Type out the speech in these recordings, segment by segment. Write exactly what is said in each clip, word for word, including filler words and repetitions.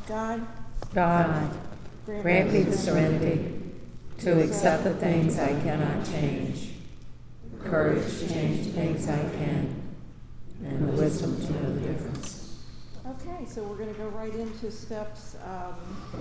God, God, grant me the serenity to accept the things I cannot change, courage to change the things I can, and the wisdom to know the difference. Okay, so we're going to go right into steps um,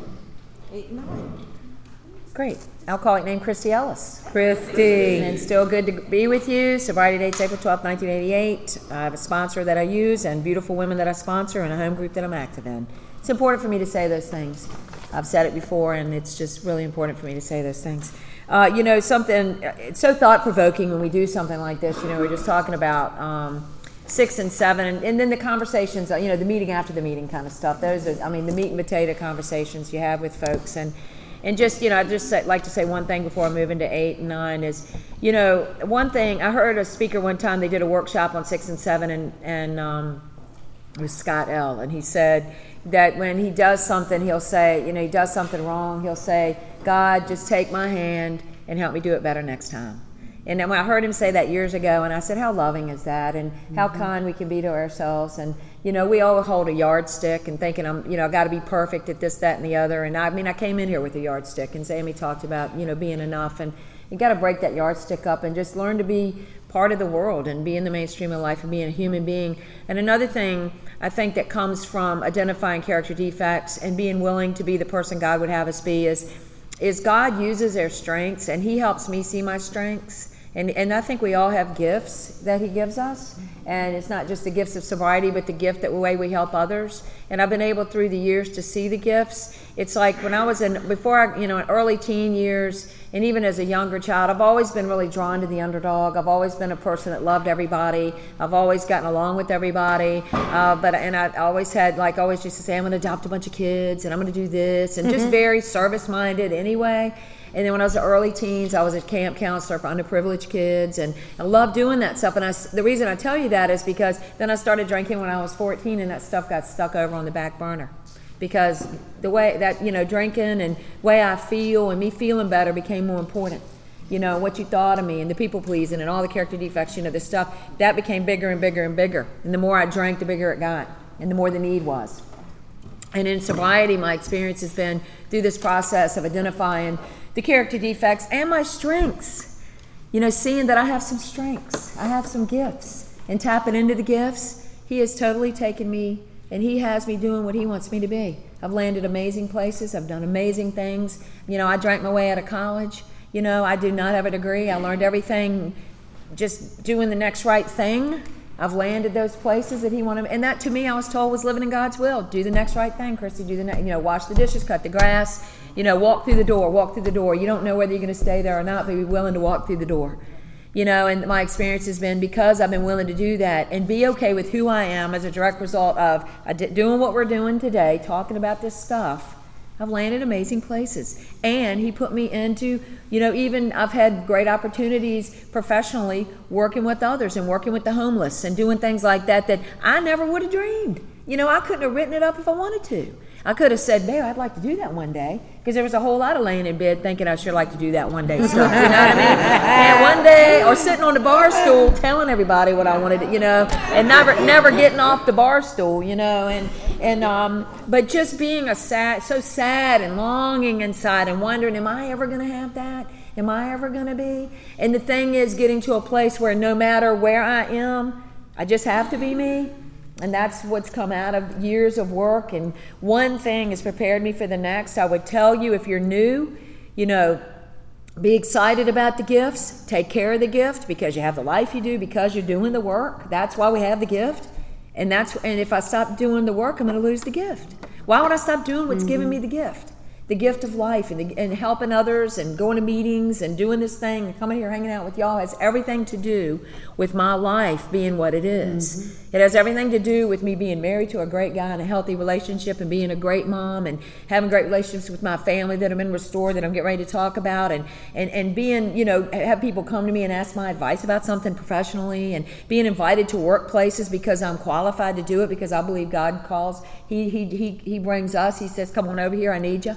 eight and nine. Great. Alcoholic name Christy Ellis. Christy. And still good to be with you. Sobriety date's April twelfth, nineteen eighty-eight. I have a sponsor that I use and beautiful women that I sponsor and a home group that I'm active in. It's important for me to say those things. I've said it before, and it's just really important for me to say those things. Uh, you know, something, it's so thought-provoking when we do something like this. You know, we're just talking about um, six and seven, and, and then the conversations, you know, the meeting after the meeting kind of stuff. Those are, I mean, the meat and potato conversations you have with folks. And And just, you know, I'd just like to say one thing before I move into eight and nine is, you know, one thing, I heard a speaker one time, they did a workshop on six and seven, and, and um, it was Scott L., and he said that when he does something, he'll say, you know, he does something wrong, he'll say, God, just take my hand and help me do it better next time. And then when I heard him say that years ago, and I said, how loving is that, and how mm-hmm. kind we can be to ourselves. And, you know, we all hold a yardstick and thinking, I'm, you know, I got to be perfect at this, that, and the other. And I mean, I came in here with a yardstick, and Sammy talked about, you know, being enough. And you got to break that yardstick up and just learn to be part of the world and be in the mainstream of life and being a human being. And another thing I think that comes from identifying character defects and being willing to be the person God would have us be is, is God uses our strengths, and he helps me see my strengths. And and I think we all have gifts that he gives us, and it's not just the gifts of sobriety, but the gift that the way we help others. And I've been able through the years to see the gifts. It's like when I was in, before I, you know, in early teen years, and even as a younger child, I've always been really drawn to the underdog. I've always been a person that loved everybody. I've always gotten along with everybody. Uh, but and I always had, like, always used to say, I'm going to adopt a bunch of kids, and I'm going to do this, and mm-hmm. just very service-minded anyway. And then when I was in early teens, I was a camp counselor for underprivileged kids, and I loved doing that stuff. And I, the reason I tell you that is because then I started drinking when I was fourteen, and that stuff got stuck over on the back burner. Because the way that, you know, drinking and way I feel and me feeling better became more important. You know, what you thought of me and the people pleasing and all the character defects, you know, this stuff, that became bigger and bigger and bigger. And the more I drank, the bigger it got, and the more the need was. And in sobriety, my experience has been through this process of identifying the character defects and my strengths. You know, seeing that I have some strengths, I have some gifts, and tapping into the gifts. He has totally taken me, and he has me doing what he wants me to be. I've landed amazing places. I've done amazing things. You know, I drank my way out of college. You know, I do not have a degree. I learned everything just doing the next right thing. I've landed those places that he wanted, and that to me I was told was living in God's will. Do the next right thing, Christy. Do the ne- you know, wash the dishes, cut the grass, you know, walk through the door, walk through the door. You don't know whether you're going to stay there or not, but be willing to walk through the door. You know, and my experience has been because I've been willing to do that and be okay with who I am as a direct result of doing what we're doing today, talking about this stuff. I've landed amazing places. And he put me into, you know, even I've had great opportunities professionally working with others and working with the homeless and doing things like that that I never would have dreamed. You know, I couldn't have written it up if I wanted to. I could have said, babe, I'd like to do that one day, because there was a whole lot of laying in bed thinking I sure like to do that one day stuff, you know what I mean? And one day, or sitting on the bar stool telling everybody what I wanted to, you know, and never never getting off the bar stool, you know, and, and um, but just being a sad, so sad and longing inside and wondering, am I ever going to have that? Am I ever going to be? And the thing is getting to a place where no matter where I am, I just have to be me. And that's what's come out of years of work. And one thing has prepared me for the next. I would tell you, if you're new, you know, be excited about the gifts. Take care of the gift, because you have the life you do, because you're doing the work. That's why we have the gift. And that's and if I stop doing the work, I'm going to lose the gift. Why would I stop doing what's mm-hmm. giving me the gift? The gift of life and, the, and helping others and going to meetings and doing this thing and coming here hanging out with y'all has everything to do with my life being what it is. Mm-hmm. It has everything to do with me being married to a great guy in a healthy relationship and being a great mom and having great relationships with my family that have been restored, that I'm getting ready to talk about, and, and, and being, you know, have people come to me and ask my advice about something professionally, and being invited to workplaces because I'm qualified to do it, because I believe God calls. He, he, he, he brings us. He says, come on over here, I need you.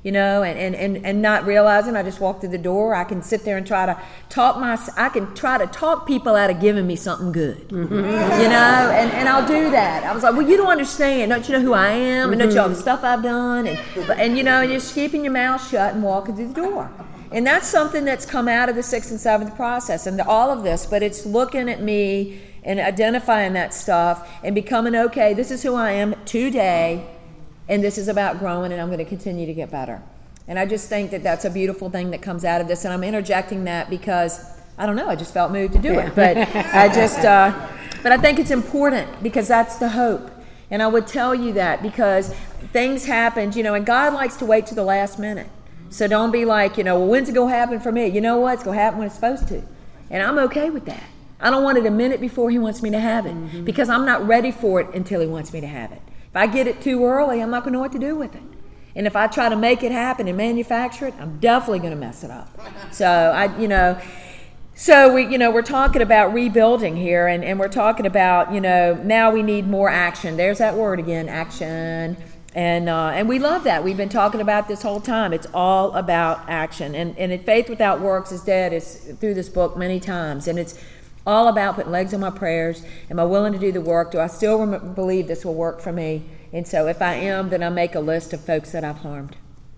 you know, and, and, and, and not realizing I just walk through the door. I can sit there and try to talk my, I can try to talk people out of giving me something good, mm-hmm. you know, and, and I'll do that. I was like, well, you don't understand. Don't you know who I am? And don't you know the stuff I've done? And, and you know, and just keeping your mouth shut and walking through the door. And that's something that's come out of the sixth and seventh process and all of this, but it's looking at me and identifying that stuff and becoming, okay, this is who I am today. And this is about growing, and I'm going to continue to get better. And I just think that that's a beautiful thing that comes out of this. And I'm interjecting that because, I don't know, I just felt moved to do it. But I just, uh, but I think it's important because that's the hope. And I would tell you that because things happened, you know, and God likes to wait to the last minute. So don't be like, you know, well, when's it going to happen for me? You know what? It's going to happen when it's supposed to. And I'm okay with that. I don't want it a minute before He wants me to have it mm-hmm. because I'm not ready for it until He wants me to have it. If I get it too early, I'm not going to know what to do with it. And if I try to make it happen and manufacture it, I'm definitely going to mess it up. So I, you know, so we, you know, we're talking about rebuilding here, and, and we're talking about, you know, now we need more action. There's that word again, action, and uh, and we love that. We've been talking about this whole time. It's all about action, and and faith without works is dead. It's through this book many times, and it's all about putting legs on my prayers. Am I willing to do the work? Do I still rem- believe this will work for me? And so if I am, then I make a list of folks that I've harmed.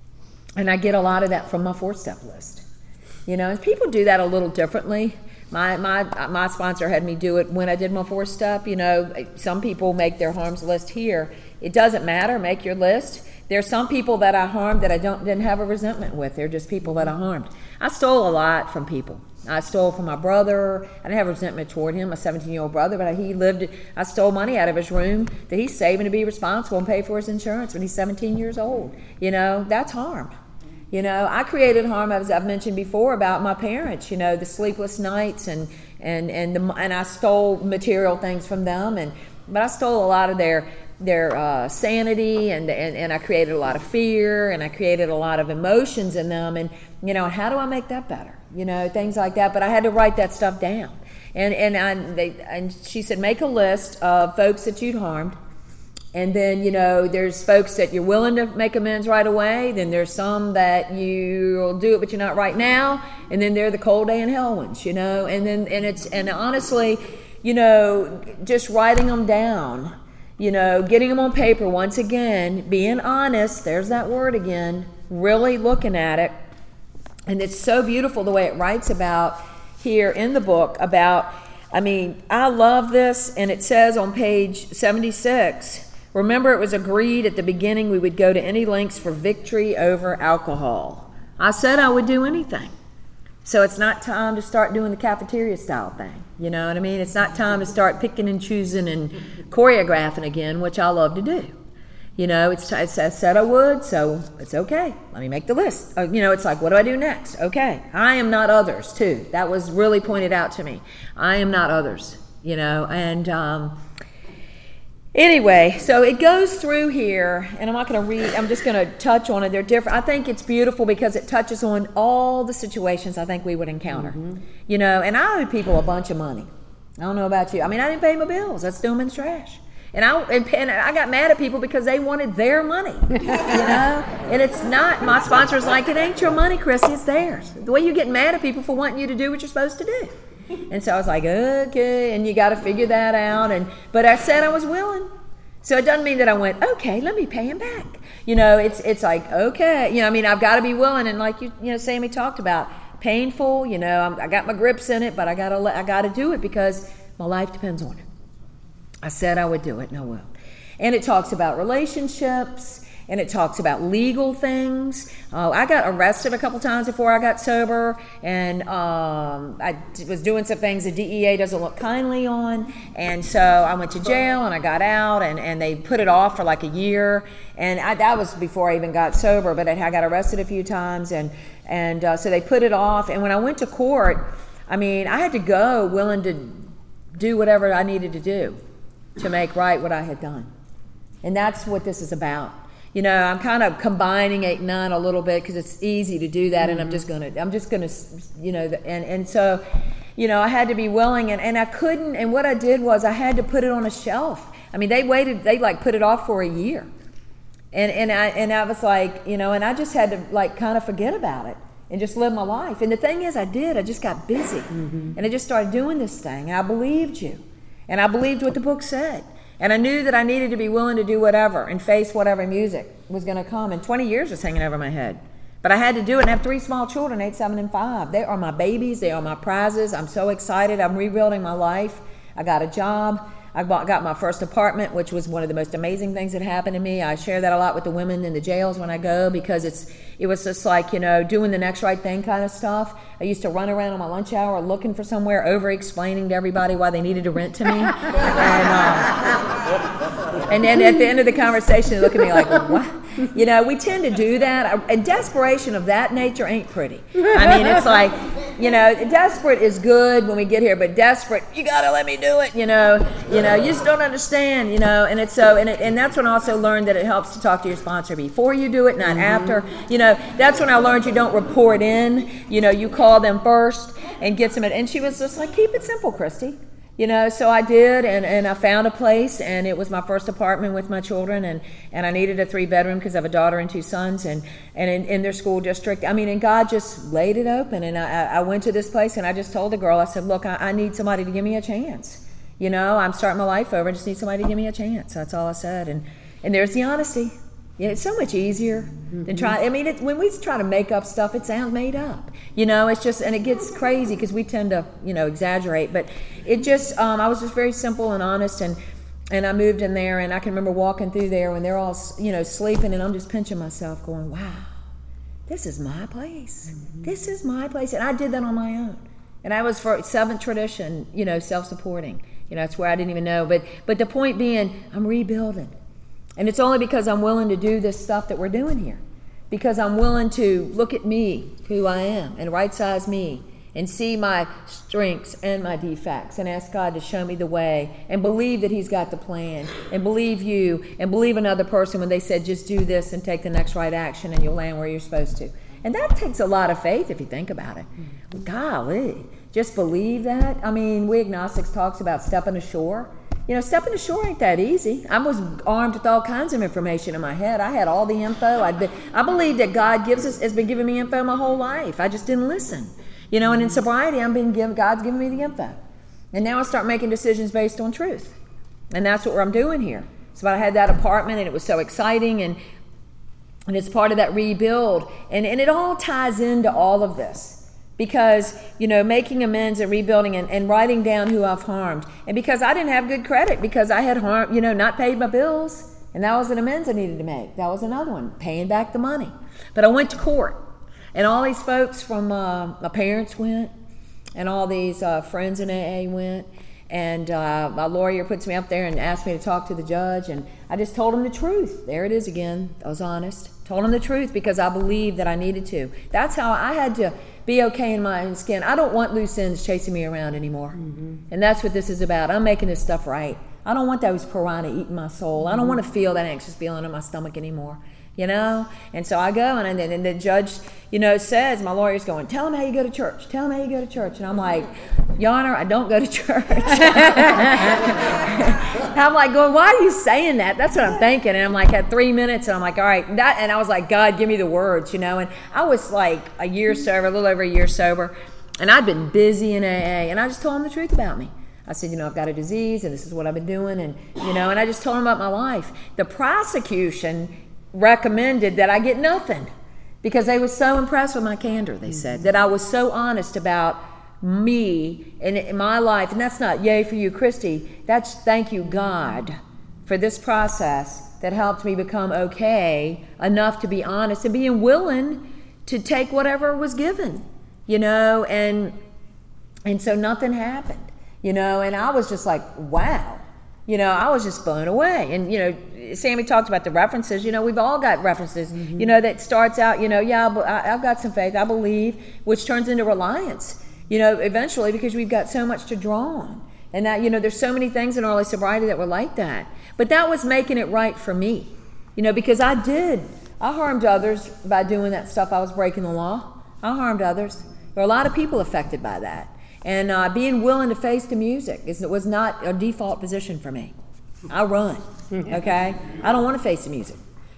And I get a lot of that from my four-step list. You know, and people do that a little differently. My my my sponsor had me do it when I did my four-step. You know, some people make their harms list here. It doesn't matter. Make your list. There's some people that I harmed that I don't didn't have a resentment with. They're just people that I harmed. I stole a lot from people. I stole from my brother. I didn't have resentment toward him, my seventeen-year-old brother, but he lived, I stole money out of his room that he's saving to be responsible and pay for his insurance when he's seventeen years old. You know, that's harm. You know, I created harm, as I've mentioned before, about my parents, you know, the sleepless nights, and and and, the, and I stole material things from them, and but I stole a lot of their their uh, sanity, and, and and I created a lot of fear, and I created a lot of emotions in them, and you know, how do I make that better? You know, things like that. But I had to write that stuff down, and and I, they and she said, make a list of folks that you'd harmed, and then you know, there's folks that you're willing to make amends right away. Then there's some that you'll do it, but you're not right now, and then they're the cold day in hell ones, you know, and then and it's and honestly, you know, just writing them down. You know, getting them on paper once again, being honest, there's that word again, really looking at it. And it's so beautiful the way it writes about here in the book about, I mean, I love this, and it says on page seventy-six, remember it was agreed at the beginning we would go to any lengths for victory over alcohol. I said I would do anything. So it's not time to start doing the cafeteria style thing. You know what I mean? It's not time to start picking and choosing and choreographing again, which I love to do. You know, it's, it's I said I would, so it's okay. Let me make the list. Uh, you know, it's like, what do I do next? Okay. I am not others, too. That was really pointed out to me. I am not others, you know, and um, anyway, so it goes through here, and I'm not going to read, I'm just going to touch on it. They're different. I think it's beautiful because it touches on all the situations I think we would encounter. Mm-hmm. You know, and I owed people a bunch of money. I don't know about you. I mean, I didn't pay my bills. I threw them in the trash. And I, and, and I got mad at people because they wanted their money, you know? And it's not, my sponsor's like, it ain't your money, Chrissy, it's theirs. The way you get mad at people for wanting you to do what you're supposed to do. And so I was like, okay, and you got to figure that out. And but I said I was willing. So it doesn't mean that I went, okay, let me pay him back. You know, it's it's like, okay. You know, I mean, I've got to be willing. And like, you you know, Sammy talked about, painful, you know, I'm, I got my grips in it, but I got to I got to do it because my life depends on it. I said I would do it, and I will. And it talks about relationships, and it talks about legal things. Uh, I got arrested a couple times before I got sober, and um, I was doing some things the D E A doesn't look kindly on, and so I went to jail, and I got out, and, and they put it off for like a year, and I, that was before I even got sober, but I got arrested a few times, and, and uh, so they put it off, and when I went to court, I mean, I had to go willing to do whatever I needed to do to make right what I had done. And that's what this is about. You know, I'm kind of combining eight and nine a little bit because it's easy to do that, mm-hmm. and I'm just gonna, I'm just gonna, you know, and and so, you know, I had to be willing, and, and I couldn't. And what I did was I had to put it on a shelf. I mean, they waited, they like put it off for a year, And, and, I, and I was like, you know, and I just had to like kind of forget about it and just live my life. And the thing is, I did. I just got busy. Mm-hmm. And I just started doing this thing. And I believed you. And I believed what the book said. And I knew that I needed to be willing to do whatever and face whatever music was going to come. And twenty years was hanging over my head. But I had to do it, and I have three small children, eight, seven, and five. They are my babies. They are my prizes. I'm so excited. I'm rebuilding my life. I got a job. I bought, got my first apartment, which was one of the most amazing things that happened to me. I share that a lot with the women in the jails when I go, because it's it was just like, you know, doing the next right thing kind of stuff. I used to run around on my lunch hour looking for somewhere, over-explaining to everybody why they needed to rent to me. and, um, and then at the end of the conversation, they look at me like, what? You know, we tend to do that. And desperation of that nature ain't pretty. I mean, it's like, you know, desperate is good when we get here, but desperate, you gotta let me do it, you know. You know, you just don't understand, you know. And it's so, and, it, and that's when I also learned that it helps to talk to your sponsor before you do it, not mm-hmm. after. You know, that's when I learned you don't report in. You know, you call them first and get some. And she was just like, keep it simple, Christy. You know, so I did, and, and I found a place, and it was my first apartment with my children, and, and I needed a three-bedroom because I have a daughter and two sons, and, and in, in their school district. I mean, and God just laid it open, and I, I went to this place, and I just told the girl, I said, look, I, I need somebody to give me a chance. You know, I'm starting my life over, I just need somebody to give me a chance. That's all I said, and, and there's the honesty. Yeah, it's so much easier mm-hmm. than trying. I mean, it, when we try to make up stuff, it sounds made up. You know, it's just, and it gets crazy because we tend to, you know, exaggerate. But it just, um, I was just very simple and honest, and and I moved in there, and I can remember walking through there when they're all, you know, sleeping, and I'm just pinching myself, going, "Wow, this is my place. Mm-hmm. This is my place." And I did that on my own, and I was for seventh tradition, you know, self-supporting. You know, that's where I didn't even know. But but the point being, I'm rebuilding. And it's only because I'm willing to do this stuff that we're doing here. Because I'm willing to look at me, who I am, and right-size me, and see my strengths and my defects, and ask God to show me the way, and believe that He's got the plan, and believe you, and believe another person when they said, just do this and take the next right action, and you'll land where you're supposed to. And that takes a lot of faith if you think about it. Golly, just believe that. I mean, we agnostics talks about stepping ashore. You know, stepping ashore ain't that easy. I was armed with all kinds of information in my head. I had all the info. I'd been, I believe that God gives us has been giving me info my whole life. I just didn't listen. You know, and in sobriety, I'm being given, God's giving me the info. And now I start making decisions based on truth. And that's what I'm doing here. So I had that apartment, and it was so exciting, and and it's part of that rebuild. And, and it all ties into all of this. Because, you know, making amends and rebuilding and, and writing down who I've harmed. And because I didn't have good credit, because I had harmed, you know, not paid my bills. And that was an amends I needed to make. That was another one, paying back the money. But I went to court. And all these folks from, uh, my parents went. And all these uh, friends in A A went. And uh, my lawyer puts me up there and asked me to talk to the judge. And I just told him the truth. There it is again. I was honest. Told him the truth because I believed that I needed to. That's how I had to be okay in my own skin. I don't want loose ends chasing me around anymore. Mm-hmm. And that's what this is about. I'm making this stuff right. I don't want those piranha eating my soul. Mm-hmm. I don't want to feel that anxious feeling in my stomach anymore. You know? And so I go, and, and the judge, you know, says, my lawyer's going, tell him how you go to church. Tell him how you go to church. And I'm like, Your Honor, I don't go to church. I'm like going, why are you saying that? That's what I'm thinking. And I'm like, at three minutes, and I'm like, all right. That, and I was like, God, give me the words, you know. And I was like a year sober, a little over a year sober. And I'd been busy in A A. And I just told him the truth about me. I said, you know, I've got a disease, and this is what I've been doing. And, you know, and I just told him about my life. The prosecution recommended that I get nothing because they were so impressed with my candor, they said, that I was so honest about me and in my life. And that's not yay for you, Christy. That's thank you, God, for this process that helped me become okay enough to be honest and being willing to take whatever was given, you know, and and so nothing happened, you know, and I was just like, wow. You know, I was just blown away. And, you know, Sammy talked about the references. You know, we've all got references, mm-hmm. you know, that starts out, you know, yeah, I've got some faith, I believe, which turns into reliance, you know, eventually because we've got so much to draw on. And that, you know, there's so many things in early sobriety that were like that. But that was making it right for me, you know, because I did. I harmed others by doing that stuff. I was breaking the law. I harmed others. There were a lot of people affected by that. And uh, being willing to face the music is, was not a default position for me. I run, okay? I don't want to face the music.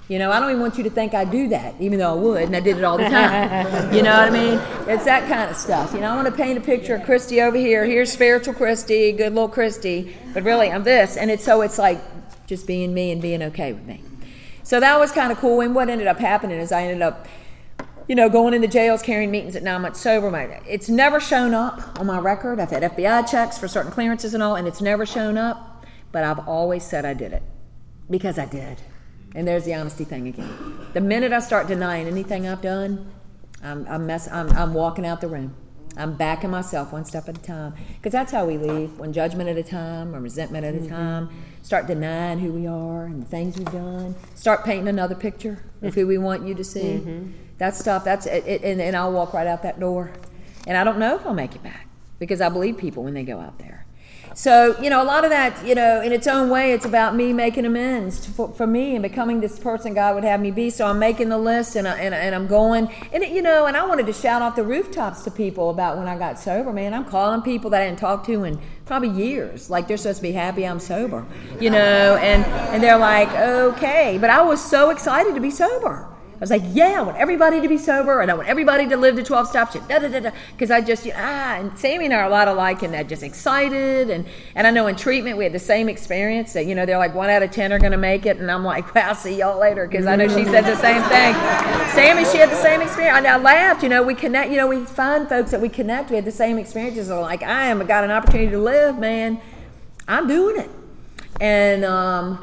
You know, I don't even want you to think I do that, even though I would, and I did it all the time. You know what I mean? It's that kind of stuff. You know, I want to paint a picture of Christy over here. Here's spiritual Christy, good little Christy, but really I'm this. And it's so it's like just being me and being okay with me. So that was kind of cool. And what ended up happening is I ended up, you know, going into jails, carrying meetings at nine months sober. My, it's never shown up on my record. I've had F B I checks for certain clearances and all, and it's never shown up. But I've always said I did it because I did. And there's the honesty thing again. The minute I start denying anything I've done, I'm I'm, mess, I'm, I'm walking out the room. I'm backing myself one step at a time. Because that's how we leave, one judgment at a time, or resentment at a mm-hmm. time. Start denying who we are and the things we've done. Start painting another picture of who we want you to see. Mm-hmm. That stuff, that's it, it, and, and I'll walk right out that door. And I don't know if I'll make it back, because I believe people when they go out there. So, you know, a lot of that, you know, in its own way, it's about me making amends for, for me and becoming this person God would have me be. So I'm making the list and, I, and, and I'm going. And, it, you know, and I wanted to shout off the rooftops to people about when I got sober, man. I'm calling people that I hadn't talked to in probably years. Like, they're supposed to be happy I'm sober, you know, and, and they're like, okay. But I was so excited to be sober. I was like, yeah, I want everybody to be sober, and I want everybody to live the twelve step shit, da da da da. Because I just, ah, and Sammy and I are a lot alike in that, just excited. And, and I know in treatment we had the same experience that, you know, they're like one out of ten are going to make it. And I'm like, well, I'll see y'all later, because I know she says the same thing. Sammy, she had the same experience. I, I laughed, you know, we connect, you know, we find folks that we connect, we had the same experiences. They're like, I am, I got an opportunity to live, man. I'm doing it. And, um...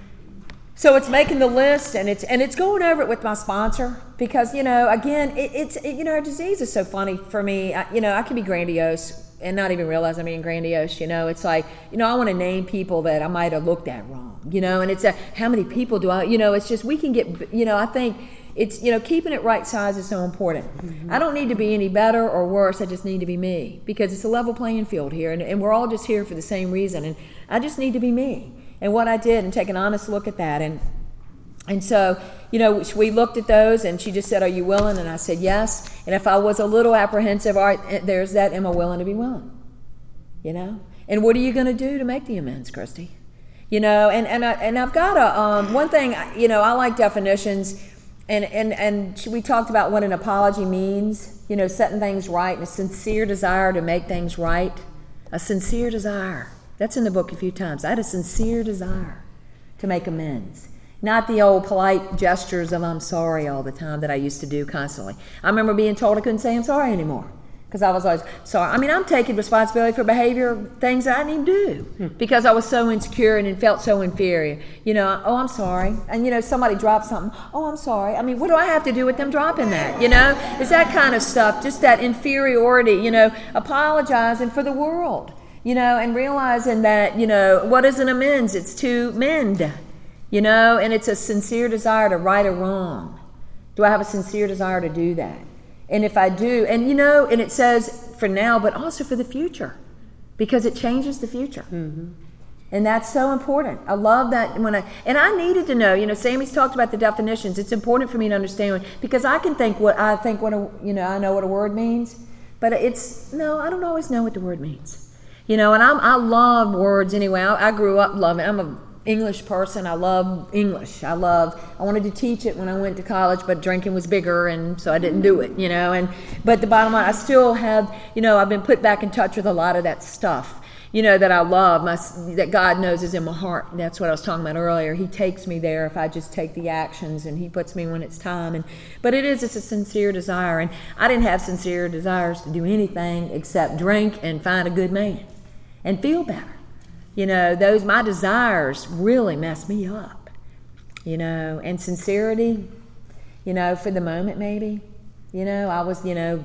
So it's making the list, and it's and it's going over it with my sponsor, because, you know, again, it, it's it, you know, our disease is so funny for me. I, you know, I can be grandiose and not even realize I'm being grandiose. You know, it's like, you know, I want to name people that I might have looked at wrong. You know, and it's a, how many people do I? You know, it's just we can get. You know, I think it's, you know, keeping it right size is so important. Mm-hmm. I don't need to be any better or worse. I just need to be me, because it's a level playing field here, and, and we're all just here for the same reason. And I just need to be me. And what I did, and take an honest look at that. And and so, you know, we looked at those, and she just said, are you willing? And I said, yes. And if I was a little apprehensive, all right, there's that, am I willing to be willing? You know? And what are you going to do to make the amends, Christy? You know, and, and, I, and I've got a, um, one thing, you know, I like definitions, and, and, and we talked about what an apology means, you know, setting things right, and a sincere desire to make things right. A sincere desire. That's in the book a few times. I had a sincere desire to make amends. Not the old polite gestures of I'm sorry all the time that I used to do constantly. I remember being told I couldn't say I'm sorry anymore, because I was always sorry. I mean, I'm taking responsibility for behavior, things that I didn't even do, because I was so insecure and felt so inferior. You know, oh, I'm sorry. And, you know, somebody dropped something. Oh, I'm sorry. I mean, what do I have to do with them dropping that? You know, it's that kind of stuff, just that inferiority, you know, apologizing for the world. You know, and realizing that, you know, what is an amends? It's to mend, you know, and it's a sincere desire to right a wrong. Do I have a sincere desire to do that? And if I do, and, you know, and it says for now, but also for the future, because it changes the future. Mm-hmm. And that's so important. I love that when I, and I needed to know, you know, Sammy's talked about the definitions. It's important for me to understand, because I can think what I think what a, you know, I know what a word means, but it's, no, I don't always know what the word means. You know, and I'm, I love words anyway. I, I grew up loving, I'm an English person. I love English. I love, I wanted to teach it when I went to college, but drinking was bigger, and so I didn't do it, you know. And but the bottom line, I still have, you know, I've been put back in touch with a lot of that stuff, you know, that I love, my, that God knows is in my heart. That's what I was talking about earlier. He takes me there if I just take the actions, and he puts me when it's time. And but it is, it's a sincere desire. And I didn't have sincere desires to do anything except drink and find a good man and feel better. You know, those, my desires really messed me up, you know, and sincerity, you know, for the moment maybe, you know, I was, you know,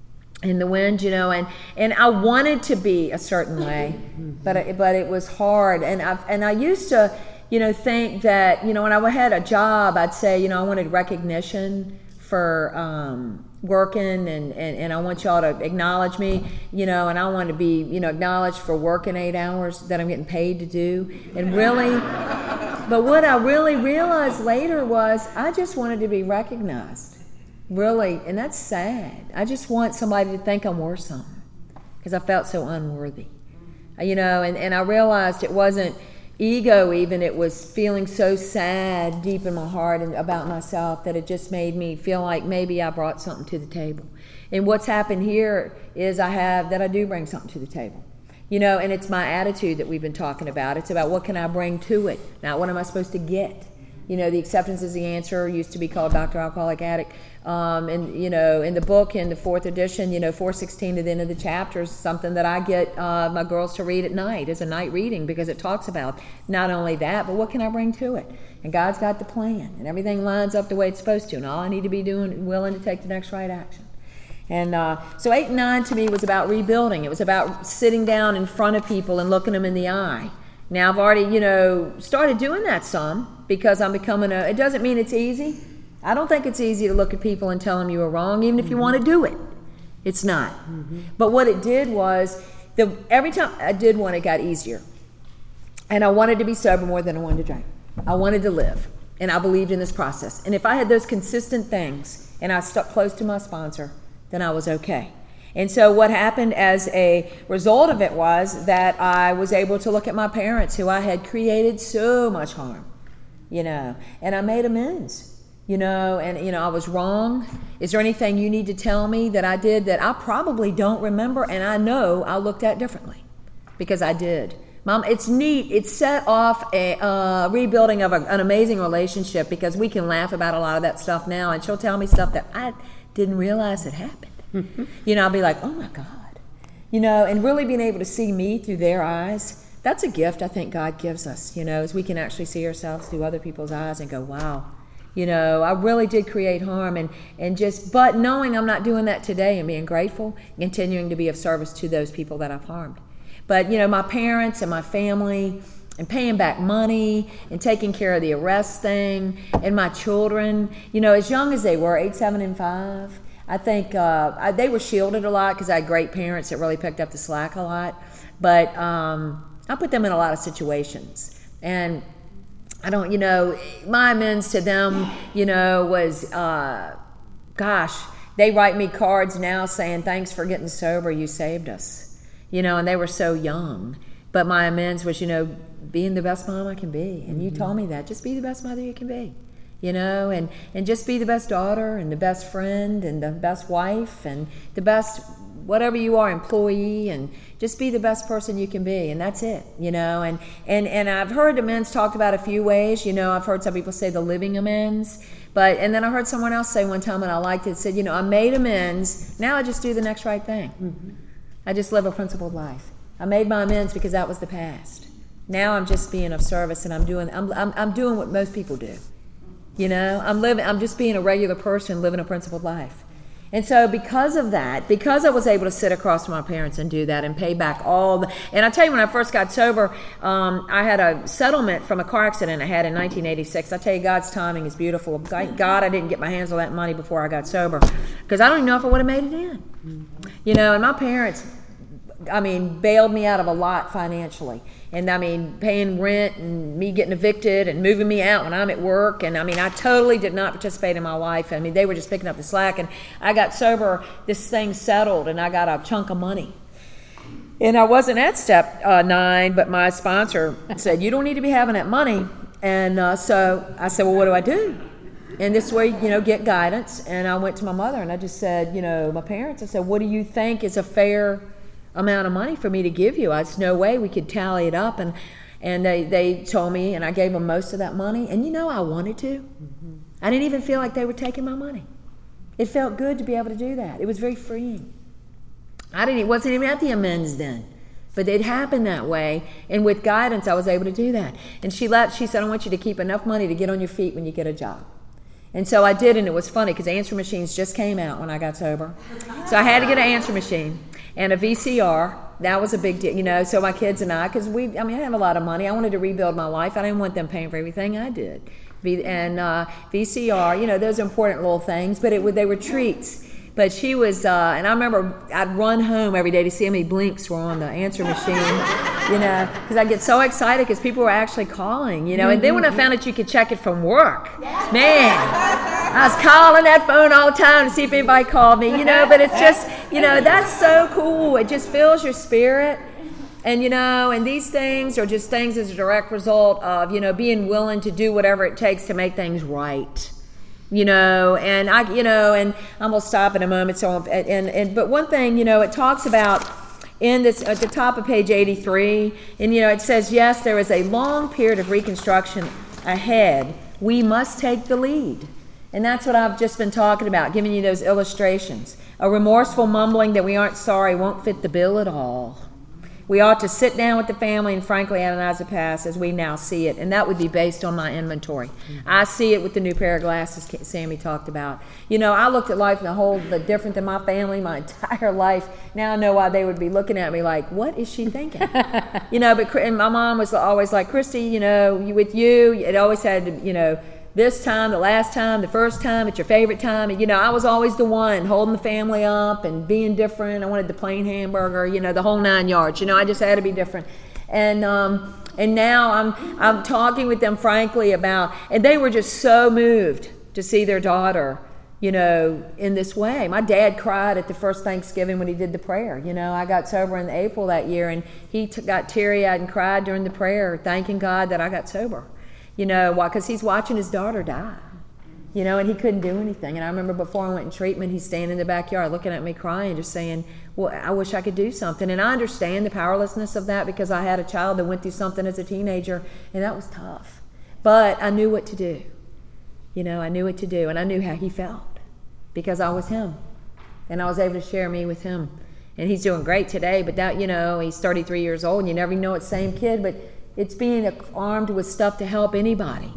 in the wind, you know, and, and I wanted to be a certain way, but it, but it was hard. And I and I used to, you know, think that, you know, when I had a job, I'd say, you know, I wanted recognition for um, working, and, and, and I want y'all to acknowledge me, you know, and I want to be, you know, acknowledged for working eight hours that I'm getting paid to do. And really, but what I really realized later was I just wanted to be recognized, really, and that's sad. I just want somebody to think I'm worth something, because I felt so unworthy, you know, and, and I realized it wasn't ego even, it was feeling so sad deep in my heart and about myself that it just made me feel like maybe I brought something to the table. And what's happened here is I have, that I do bring something to the table. You know, and it's my attitude that we've been talking about. It's about what can I bring to it, not what am I supposed to get. You know, the acceptance is the answer used to be called Doctor Alcoholic Addict. Um, and, you know, in the book, in the fourth edition, you know, four sixteen at the end of the chapter is something that I get uh, my girls to read at night as a night reading, because it talks about not only that, but what can I bring to it? And God's got the plan, and everything lines up the way it's supposed to, and all I need to be doing, willing to take the next right action. And uh, so eight and nine to me was about rebuilding. It was about sitting down in front of people and looking them in the eye. Now I've already, you know, started doing that some because I'm becoming a, it doesn't mean it's easy. I don't think it's easy to look at people and tell them you were wrong, even if you want to do it. It's not. Mm-hmm. But what it did was, the every time I did one, it got easier. And I wanted to be sober more than I wanted to drink. I wanted to live. And I believed in this process. And if I had those consistent things and I stuck close to my sponsor, then I was okay. And so what happened as a result of it was that I was able to look at my parents, who I had created so much harm, you know, and I made amends, you know, and, you know, I was wrong. Is there anything you need to tell me that I did that I probably don't remember, and I know I looked at differently because I did. Mom, it's neat. It set off a uh, rebuilding of a, an amazing relationship, because we can laugh about a lot of that stuff now, and she'll tell me stuff that I didn't realize had happened. Mm-hmm. You know, I'll be like, oh my God. You know, and really being able to see me through their eyes, that's a gift I think God gives us, you know, as we can actually see ourselves through other people's eyes and go, wow, you know, I really did create harm. And, and just, but knowing I'm not doing that today and being grateful, continuing to be of service to those people that I've harmed. But, you know, my parents and my family, and paying back money and taking care of the arrest thing, and my children, you know, as young as they were, eight, seven, and five, I think uh, I, they were shielded a lot because I had great parents that really picked up the slack a lot. But um, I put them in a lot of situations. And I don't, you know, my amends to them, you know, was, uh, gosh, they write me cards now saying, thanks for getting sober, you saved us. You know, and they were so young. But my amends was, you know, being the best mom I can be. And you told me that. Just be the best mother you can be. You know, and, and just be the best daughter and the best friend and the best wife and the best whatever you are, employee, and just be the best person you can be. And that's it, you know. And, and, and I've heard amends talked about a few ways. You know, I've heard some people say the living amends. But, and then I heard someone else say one time, and I liked it, said, you know, I made amends. Now I just do the next right thing. Mm-hmm. I just live a principled life. I made my amends because that was the past. Now I'm just being of service, and I'm doing I'm I'm, I'm doing what most people do. You know, I'm living I'm just being a regular person living a principled life. And so because of that, because I was able to sit across from my parents and do that and pay back all the, and I tell you, when I first got sober, um, I had a settlement from a car accident I had in nineteen eighty-six. I tell you, God's timing is beautiful. Thank God I didn't get my hands on that money before I got sober, because I don't even know if I would have made it in. You know, and my parents, I mean, bailed me out of a lot financially. And I mean, paying rent and me getting evicted and moving me out when I'm at work. And I mean, I totally did not participate in my life. I mean, they were just picking up the slack. And I got sober, this thing settled, and I got a chunk of money. And I wasn't at step uh, nine, but my sponsor said, you don't need to be having that money. And uh, so I said, well, what do I do? And this way, you know, get guidance. And I went to my mother and I just said, you know, my parents, I said, what do you think is a fair amount of money for me to give you? There's no way we could tally it up. And and they, they told me, and I gave them most of that money. And you know, I wanted to. Mm-hmm. I didn't even feel like they were taking my money. It felt good to be able to do that. It was very freeing. I didn't, it wasn't even at the amends then, but it happened that way. And with guidance, I was able to do that. And she let, she said, I want you to keep enough money to get on your feet when you get a job. And so I did, and it was funny because answer machines just came out when I got sober. So I had to get an answer machine and a V C R. That was a big deal, you know, so my kids and I, because we, I mean, I have a lot of money. I wanted to rebuild my life. I didn't want them paying for everything I did. And uh, V C R, you know, those are important little things, but it would, they were treats. But she was, uh, and I remember I'd run home every day to see how many blinks were on the answer machine, you know, because I'd get so excited because people were actually calling, you know. And then when I found out you could check it from work, man, I was calling that phone all the time to see if anybody called me, you know. But it's just, you know, that's so cool. It just fills your spirit. And, you know, and these things are just things as a direct result of, you know, being willing to do whatever it takes to make things right. You know, and I, you know, and I'm gonna stop in a moment. So, and, and, but one thing, you know, it talks about in this, at the top of page eighty-three, and, you know, it says, yes, there is a long period of reconstruction ahead. We must take the lead. And that's what I've just been talking about, giving you those illustrations. A remorseful mumbling that we aren't sorry won't fit the bill at all. We ought to sit down with the family and frankly analyze the past as we now see it, and that would be based on my inventory. Mm-hmm. I see it with the new pair of glasses Sammy talked about. You know, I looked at life in a whole bit different than my family my entire life. Now I know why they would be looking at me like, what is she thinking? You know, but and my mom was always like, Christy, you know, with you, it always had to, you know, this time, the last time, the first time, it's your favorite time. And, you know, I was always the one holding the family up and being different. I wanted the plain hamburger, you know, the whole nine yards. You know, I just had to be different. And um, and now I'm I'm talking with them frankly about, and they were just so moved to see their daughter, you know, in this way. My dad cried at the first Thanksgiving when he did the prayer. You know, I got sober in April that year, and he t- got teary-eyed and cried during the prayer, thanking God that I got sober. You know, why? Because he's watching his daughter die, you know, and he couldn't do anything. And I remember before I went in treatment, he's standing in the backyard looking at me crying, just saying, well, I wish I could do something. And I understand the powerlessness of that because I had a child that went through something as a teenager, and that was tough. But I knew what to do. You know, I knew what to do, and I knew how he felt because I was him. And I was able to share me with him. And he's doing great today, but that, you know, he's thirty-three years old, and you never know it's the same kid, but it's being armed with stuff to help anybody.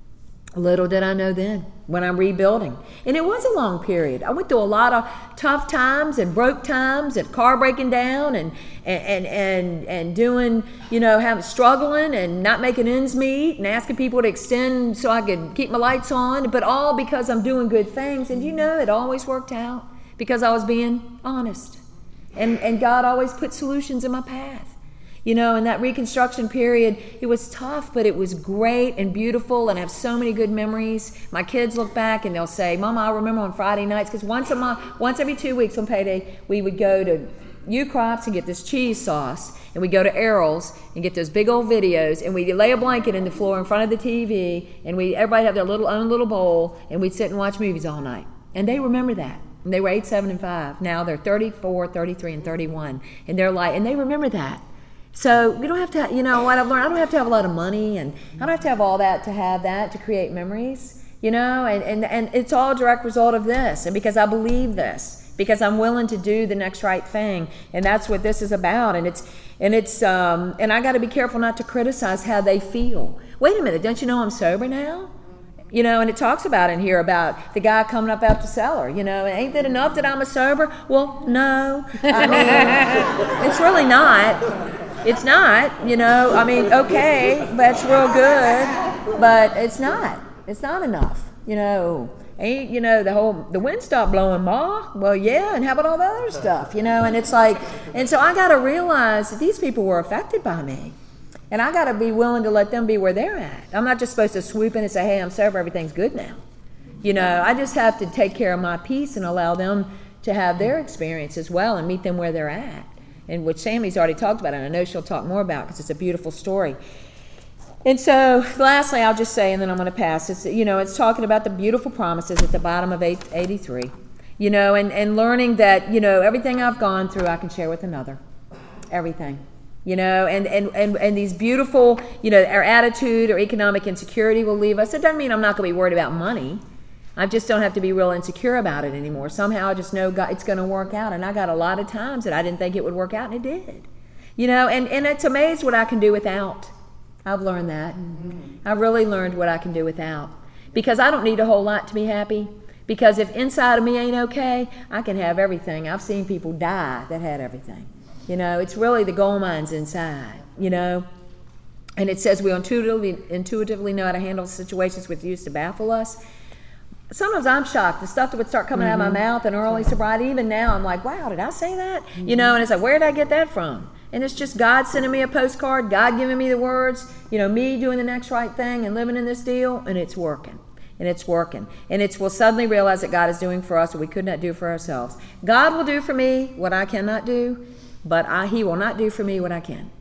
Little did I know then when I'm rebuilding. And it was a long period. I went through a lot of tough times and broke times and car breaking down and and and and doing, you know, having struggling and not making ends meet and asking people to extend so I could keep my lights on, but all because I'm doing good things. And you know, it always worked out because I was being honest. And and God always put solutions in my path. You know, in that reconstruction period, it was tough, but it was great and beautiful, and I have so many good memories. My kids look back and they'll say, Mama, I remember on Friday nights, because once a month, once every two weeks on payday, we would go to U-Crops and get this cheese sauce, and we'd go to Errol's and get those big old videos, and we'd lay a blanket in the floor in front of the T V, and we everybody have their little own little bowl, and we'd sit and watch movies all night. And they remember that. And they were eight, seven, and five. Now they're thirty-four, thirty-three, and thirty-one. And they're like, and they remember that. So we don't have to, you know, what I've learned, I don't have to have a lot of money, and I don't have to have all that to have that, to create memories, you know, and, and, and it's all a direct result of this, and because I believe this, because I'm willing to do the next right thing, and that's what this is about, and it's, and it's, um, and I got to be careful not to criticize how they feel. Wait a minute, don't you know I'm sober now? You know, and it talks about in here about the guy coming up out the cellar, you know, ain't that enough that I'm a sober? Well, no, I mean, it's really not. It's not, you know, I mean, okay, that's real good, but it's not. It's not enough, you know. Ain't, you know, the whole, the wind stopped blowing, Ma. Well, yeah, and how about all the other stuff, you know? And it's like, and so I got to realize that these people were affected by me. And I got to be willing to let them be where they're at. I'm not just supposed to swoop in and say, hey, I'm sober, everything's good now. You know, I just have to take care of my peace and allow them to have their experience as well and meet them where they're at. And which Sammy's already talked about, and I know she'll talk more about because it's a beautiful story. And so, lastly, I'll just say, and then I'm going to pass. It's, you know, it's talking about the beautiful promises at the bottom of eighty-three. You know, and, and learning that, you know, everything I've gone through, I can share with another. Everything. You know, and, and, and, and these beautiful, you know, our attitude or economic insecurity will leave us. It doesn't mean I'm not going to be worried about money. I just don't have to be real insecure about it anymore. Somehow I just know God, it's going to work out. And I got a lot of times that I didn't think it would work out, and it did. You know, and, and it's amazed what I can do without. I've learned that. Mm-hmm. I've really learned what I can do without. Because I don't need a whole lot to be happy. Because if inside of me ain't okay, I can have everything. I've seen people die that had everything. You know, it's really the gold mines inside, you know. And it says we intuitively, intuitively know how to handle situations which used to baffle us. Sometimes I'm shocked. The stuff that would start coming mm-hmm. out of my mouth in early sobriety, even now, I'm like, wow, did I say that? Mm-hmm. You know, and it's like, where did I get that from? And it's just God sending me a postcard, God giving me the words, you know, me doing the next right thing and living in this deal, and it's working. And it's working. And it's we'll suddenly realize that God is doing for us what we could not do for ourselves. God will do for me what I cannot do, but I, He will not do for me what I can.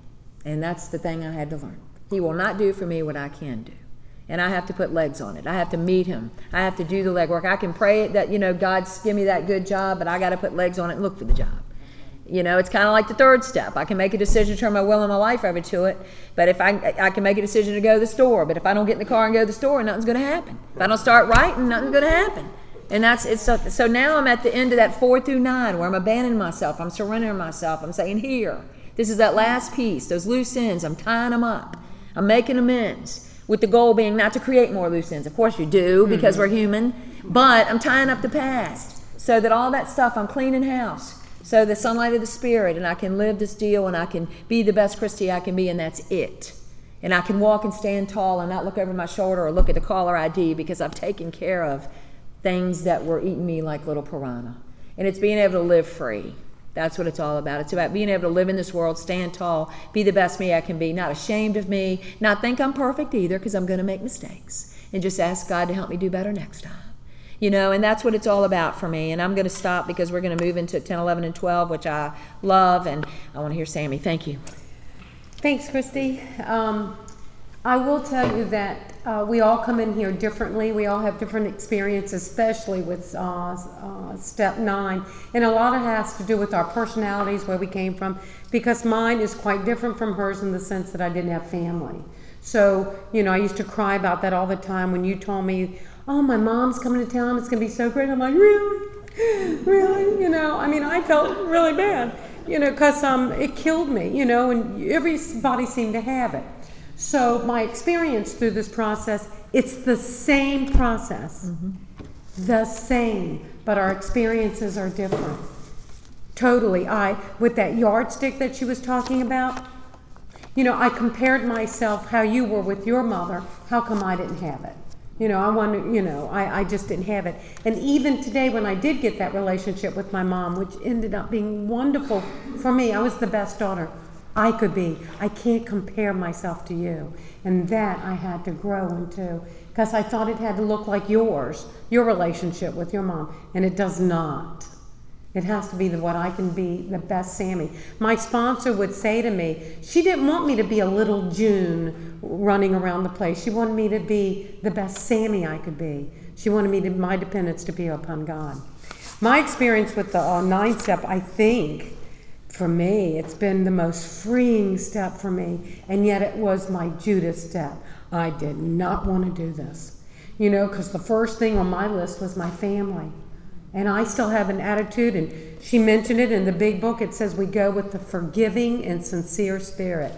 And that's the thing I had to learn. He will not do for me what I can do. And I have to put legs on it. I have to meet him. I have to do the legwork. I can pray that, you know, God's give me that good job, but I got to put legs on it and look for the job. You know, it's kind of like the third step. I can make a decision to turn my will and my life over to it, but if I I can make a decision to go to the store, but if I don't get in the car and go to the store, nothing's going to happen. If I don't start writing, nothing's going to happen. And that's it's so, so now I'm at the end of that four through nine where I'm abandoning myself, I'm surrendering myself, I'm saying here, this is that last piece, those loose ends, I'm tying them up, I'm making amends. With the goal being not to create more loose ends. Of course you do, because mm-hmm. we're human. But I'm tying up the past so that all that stuff, I'm cleaning house. So the sunlight of the Spirit, and I can live this deal, and I can be the best Christy I can be, and that's it. And I can walk and stand tall and not look over my shoulder or look at the caller I D because I've taken care of things that were eating me like little piranha. And it's being able to live free. That's what it's all about. It's about being able to live in this world, stand tall, be the best me I can be, not ashamed of me, not think I'm perfect either because I'm going to make mistakes, and just ask God to help me do better next time. You know, and that's what it's all about for me. And I'm going to stop because we're going to move into ten, eleven, and twelve, which I love, and I want to hear Sammy. Thank you. Thanks, Christy. Um, I will tell you that uh, we all come in here differently. We all have different experiences, especially with uh, uh, step nine. And a lot of it has to do with our personalities, where we came from, because mine is quite different from hers in the sense that I didn't have family. So, you know, I used to cry about that all the time when you told me, oh, my mom's coming to town, it's going to be so great. I'm like, really? Really? You know, I mean, I felt really bad, you know, because um, it killed me, you know, and everybody seemed to have it. So my experience through this process, it's the same process, mm-hmm. the same, but our experiences are different. Totally. I, with that yardstick that she was talking about, you know, I compared myself how you were with your mother. How come I didn't have it? You know, I wonder, you know, I, I just didn't have it. And even today when I did get that relationship with my mom, which ended up being wonderful for me, I was the best daughter I could be. I can't compare myself to you. And that I had to grow into, because I thought it had to look like yours, your relationship with your mom, and it does not. It has to be the, what I can be, the best Sammy. My sponsor would say to me, she didn't want me to be a little June running around the place. She wanted me to be the best Sammy I could be. She wanted me to, my dependence to be upon God. My experience with the uh, nine step, I think, for me, it's been the most freeing step for me, and yet it was my Judas step. I did not want to do this, you know, because the first thing on my list was my family. And I still have an attitude, and she mentioned it in the big book. It says we go with the forgiving and sincere spirit.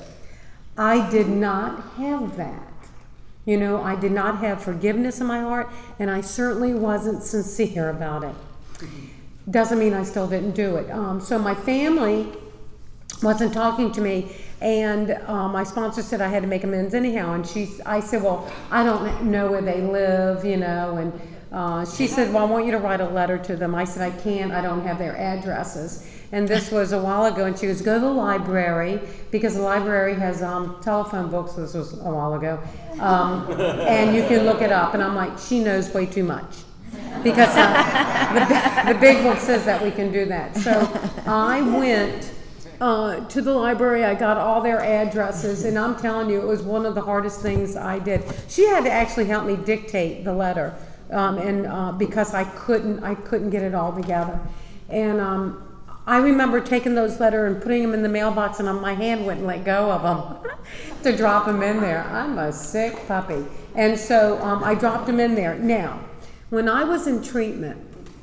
I did not have that. You know, I did not have forgiveness in my heart, and I certainly wasn't sincere about it. Doesn't mean I still didn't do it. Um, so my family wasn't talking to me, and uh, my sponsor said I had to make amends anyhow. And she, I said, well, I don't know where they live, you know, and Uh, she said, well, I want you to write a letter to them. I said, I can't. I don't have their addresses. And this was a while ago. And she goes, go to the library, because the library has um, telephone books. This was a while ago. Um, and you can look it up. And I'm like, she knows way too much. Because uh, the, the big book says that we can do that. So I went uh, to the library. I got all their addresses. And I'm telling you, it was one of the hardest things I did. She had to actually help me dictate the letter. Um, and uh, because I couldn't, I couldn't get it all together, and um, I remember taking those letters and putting them in the mailbox, and my hand wouldn't let go of them to drop them in there. I'm a sick puppy, and so um, I dropped them in there. Now, when I was in treatment,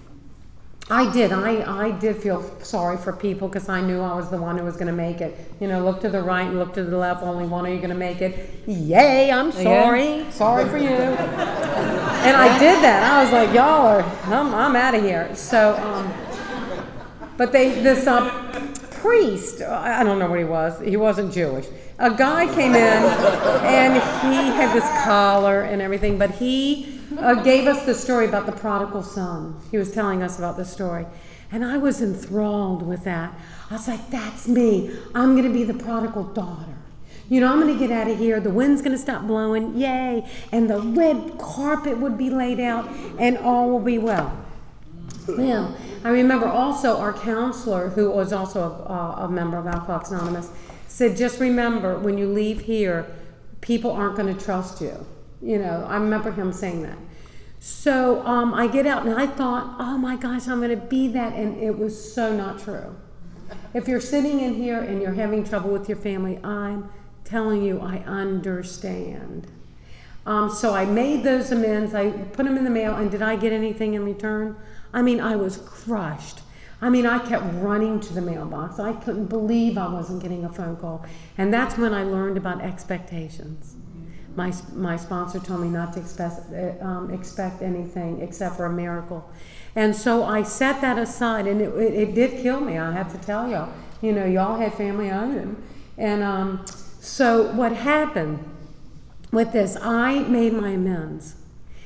I did, I, I did feel sorry for people, because I knew I was the one who was going to make it. You know, look to the right and look to the left. Only one of you going to make it. Yay! I'm sorry. Again? Sorry for you. And I did that. I was like, y'all are, I'm, I'm out of here. So, um, but they, this uh, priest, I don't know what he was. He wasn't Jewish. A guy came in, and he had this collar and everything, but he uh, gave us the story about the prodigal son. He was telling us about the story. And I was enthralled with that. I was like, that's me. I'm going to be the prodigal daughter. You know, I'm going to get out of here. The wind's going to stop blowing. Yay. And the red carpet would be laid out, and all will be well. Well, I remember also our counselor, who was also a, a member of Alcoholics Anonymous, said, just remember, when you leave here, people aren't going to trust you. You know, I remember him saying that. So um, I get out and I thought, oh my gosh, I'm going to be that. And it was so not true. If you're sitting in here and you're having trouble with your family, I'm telling you, I understand. Um, so I made those amends. I put them in the mail, and did I get anything in return? I mean, I was crushed. I mean, I kept running to the mailbox. I couldn't believe I wasn't getting a phone call. And that's when I learned about expectations. My, my sponsor told me not to expect, um, expect anything except for a miracle. And so I set that aside, and it, it, it did kill me, I have to tell y'all. You know, y'all had family, I didn't. And um, so what happened with this, I made my amends.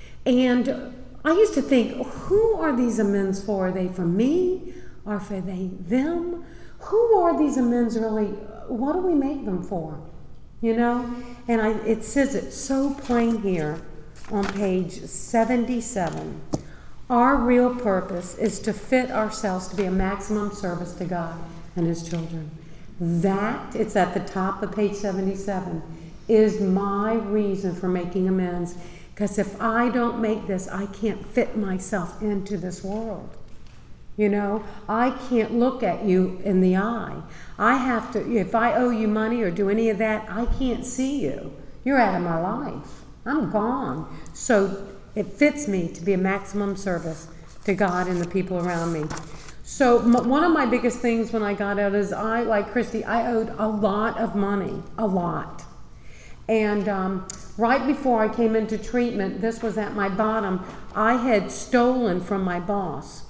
And I used to think, who are these amends for? Are they for me? Are for they them? Who are these amends really? What do we make them for? You know? And I, it says it so plain here on page seventy-seven. Our real purpose is to fit ourselves to be a maximum service to God and His children. That, it's at the top of page seventy-seven, is my reason for making amends. Because if I don't make this, I can't fit myself into this world. You know, I can't look at you in the eye. I have to, if I owe you money or do any of that, I can't see you. You're out of my life. I'm gone. So it fits me to be a maximum service to God and the people around me. So m- one of my biggest things when I got out is I, like Christy, I owed a lot of money, a lot. And um, right before I came into treatment, this was at my bottom, I had stolen from my boss.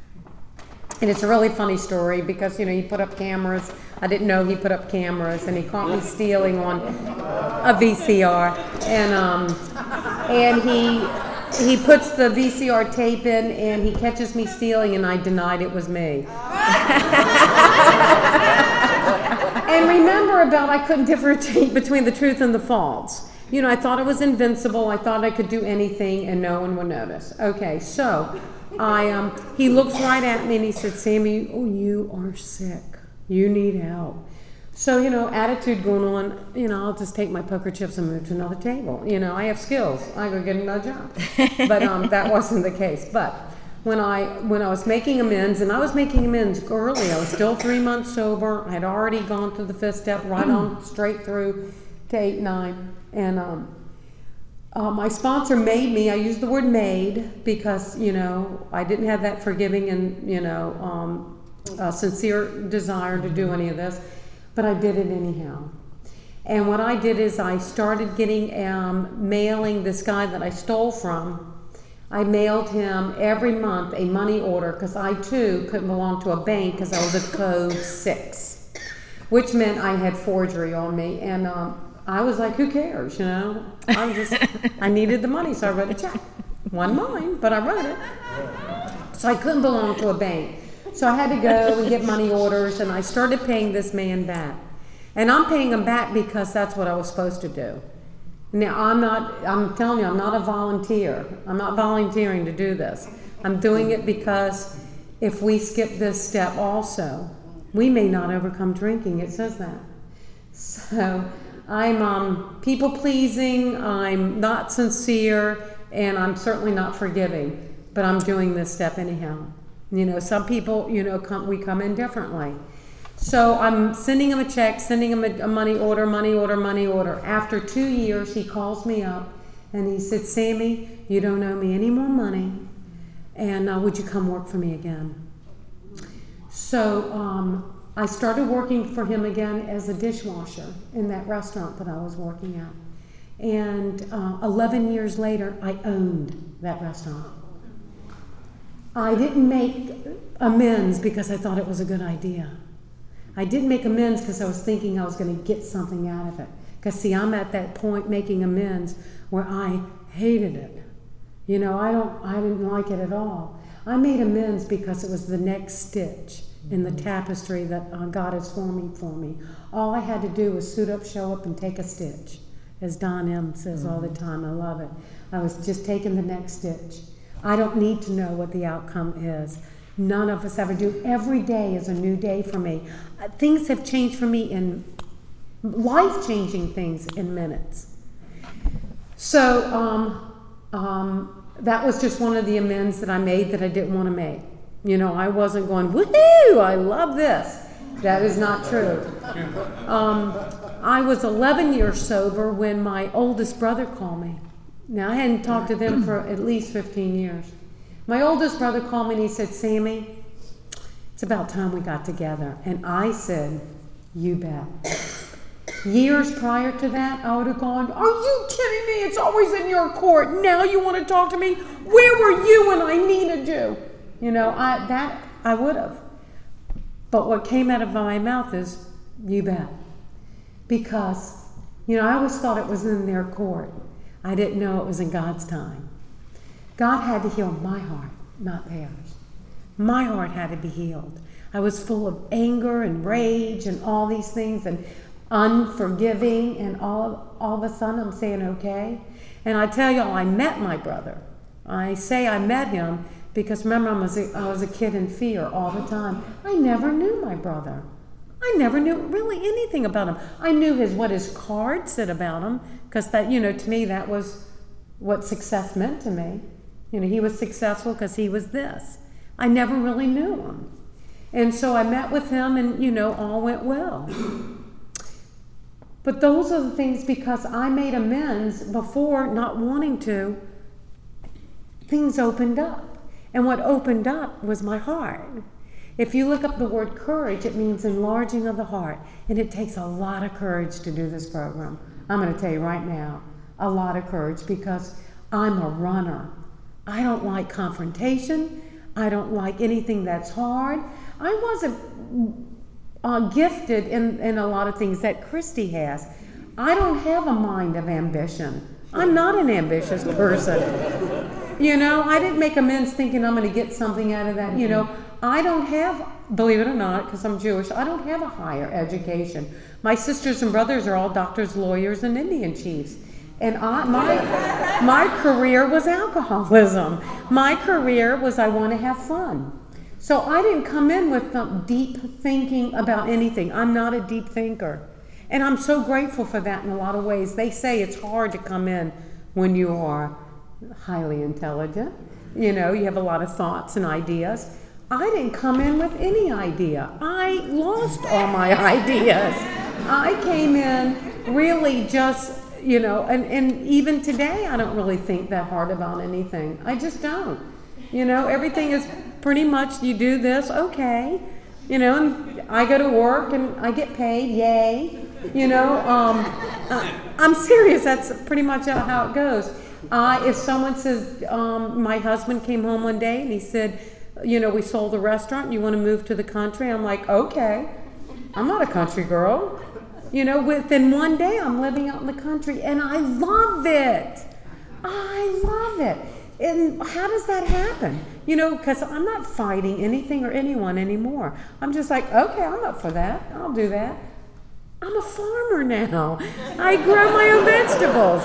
And it's a really funny story because, you know, he put up cameras. I didn't know he put up cameras, and he caught me stealing on a V C R. And um, and he he puts the V C R tape in, and he catches me stealing, and I denied it was me. And remember about I couldn't differentiate between the truth and the false. You know, I thought I was invincible. I thought I could do anything, and no one would notice. Okay, so I um, he looks right at me and he said, Sammy, oh, you are sick. You need help. So, you know, attitude going on, you know, I'll just take my poker chips and move to another table. You know, I have skills. I go get another job. But um, that wasn't the case. But when I when I was making amends, and I was making amends early, I was still three months sober. I had already gone through the fifth step, right on straight through to eight, nine. And um, Uh, my sponsor made me, I use the word made because, you know, I didn't have that forgiving and, you know, um, uh, sincere desire to do any of this, but I did it anyhow. And what I did is I started getting, um, mailing this guy that I stole from. I mailed him every month a money order because I too couldn't belong to a bank because I was a code six, which meant I had forgery on me. And, um, I was like, who cares, you know? I just, I needed the money, so I wrote a check. Wasn't mine, but I wrote it. So I couldn't belong to a bank. So I had to go and get money orders, and I started paying this man back. And I'm paying him back because that's what I was supposed to do. Now, I'm not, I'm telling you, I'm not a volunteer. I'm not volunteering to do this. I'm doing it because if we skip this step also, we may not overcome drinking. It says that. So I'm um, people-pleasing, I'm not sincere, and I'm certainly not forgiving, but I'm doing this step anyhow. You know, some people, you know, come, we come in differently. So I'm sending him a check, sending him a, a money order, money order, money order. After two years, he calls me up, and he said, Sammy, you don't owe me any more money, and uh, would you come work for me again? So, um, I started working for him again as a dishwasher in that restaurant that I was working at. And uh, eleven years later, I owned that restaurant. I didn't make amends because I thought it was a good idea. I didn't make amends because I was thinking I was going to get something out of it. Because, see, I'm at that point making amends where I hated it. You know, I don't, I didn't like it at all. I made amends because it was the next stitch in the tapestry that uh, God is forming for me. All I had to do was suit up, show up, and take a stitch. As Don M. says all the time, I love it. I was just taking the next stitch. I don't need to know what the outcome is. None of us ever do. Every day is a new day for me. Uh, things have changed for me in life-changing things in minutes. So um, um, that was just one of the amends that I made that I didn't want to make. You know, I wasn't going, woohoo, I love this. That is not true. Um, I was eleven years sober when my oldest brother called me. Now, I hadn't talked to them for at least fifteen years. My oldest brother called me and he said, Sammy, it's about time we got together. And I said, you bet. Years prior to that, I would have gone, are you kidding me? It's always in your court. Now you want to talk to me? Where were you when I needed you? You know, I, that I would have. But what came out of my mouth is, you bet. Because, you know, I always thought it was in their court. I didn't know it was in God's time. God had to heal my heart, not theirs. My heart had to be healed. I was full of anger and rage and all these things and unforgiving, and all, all of a sudden I'm saying, okay. And I tell y'all, I met my brother. I say I met him because remember, I was a, I was a kid in fear all the time. I never knew my brother. I never knew really anything about him. I knew his what his card said about him, because that, you know, to me that was what success meant to me. You know, he was successful because he was this. I never really knew him. And so I met with him and, you know, all went well. But those are the things, because I made amends before not wanting to, things opened up. And what opened up was my heart. If you look up the word courage, it means enlarging of the heart. And it takes a lot of courage to do this program. I'm going to tell you right now, a lot of courage, because I'm a runner. I don't like confrontation. I don't like anything that's hard. I wasn't uh, gifted in, in a lot of things that Christy has. I don't have a mind of ambition. I'm not an ambitious person. You know, I didn't make amends thinking I'm going to get something out of that. You know, I don't have, believe it or not, because I'm Jewish, I don't have a higher education. My sisters and brothers are all doctors, lawyers, and Indian chiefs. And I, my, my career was alcoholism. My career was I want to have fun. So I didn't come in with some deep thinking about anything. I'm not a deep thinker. And I'm so grateful for that in a lot of ways. They say it's hard to come in when you are highly intelligent. You know, you have a lot of thoughts and ideas. I didn't come in with any idea. I lost all my ideas. I came in really just, you know, and, and even today I don't really think that hard about anything. I just don't. You know, everything is pretty much, you do this, okay. You know, and I go to work and I get paid, yay. You know, um, I'm serious, that's pretty much how it goes. Uh, if someone says, um, my husband came home one day and he said, you know, we sold the restaurant, you want to move to the country? I'm like, okay, I'm not a country girl. You know, within one day I'm living out in the country and I love it. I love it. And how does that happen? You know, because I'm not fighting anything or anyone anymore. I'm just like, okay, I'm up for that. I'll do that. I'm a farmer now. I grow my own vegetables.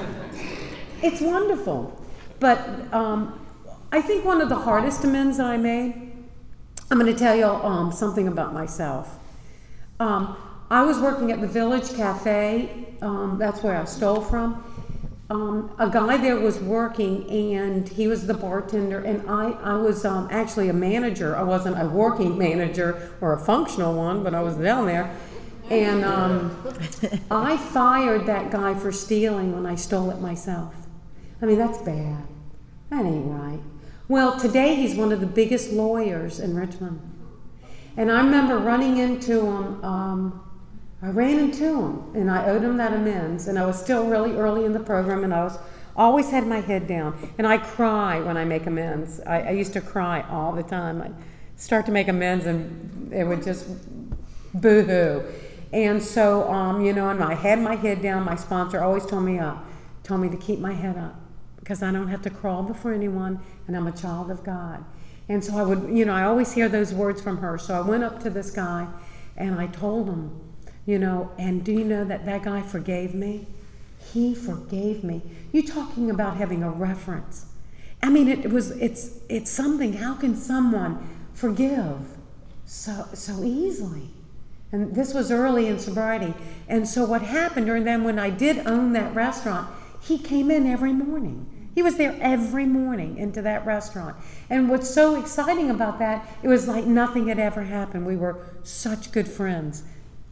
It's wonderful. But um, I think one of the hardest amends that I made, I'm going to tell you um, something about myself. Um, I was working at the Village Cafe. Um, that's where I stole from. Um, a guy there was working, and he was the bartender, and I, I was um, actually a manager. I wasn't a working manager or a functional one, but I was down there. And um, I fired that guy for stealing when I stole it myself. I mean, that's bad. That ain't right. Well, today he's one of the biggest lawyers in Richmond. And I remember running into him. Um, I ran into him, and I owed him that amends. And I was still really early in the program, and I was always had my head down. And I cry when I make amends. I, I used to cry all the time. I'd start to make amends, and it would just boo-hoo. And so, um, you know, and I had my head down. My sponsor always told me up, told me to keep my head up, because I don't have to crawl before anyone, and I'm a child of God. And so I would, you know, I always hear those words from her. So I went up to this guy, and I told him, you know, and do you know that that guy forgave me? He forgave me. You talking about having a reference. I mean, it was, it's, it's something. How can someone forgive so, so easily? And this was early in sobriety. And so what happened during then, when I did own that restaurant, he came in every morning. He was there every morning into that restaurant. And what's so exciting about that, it was like nothing had ever happened. We were such good friends.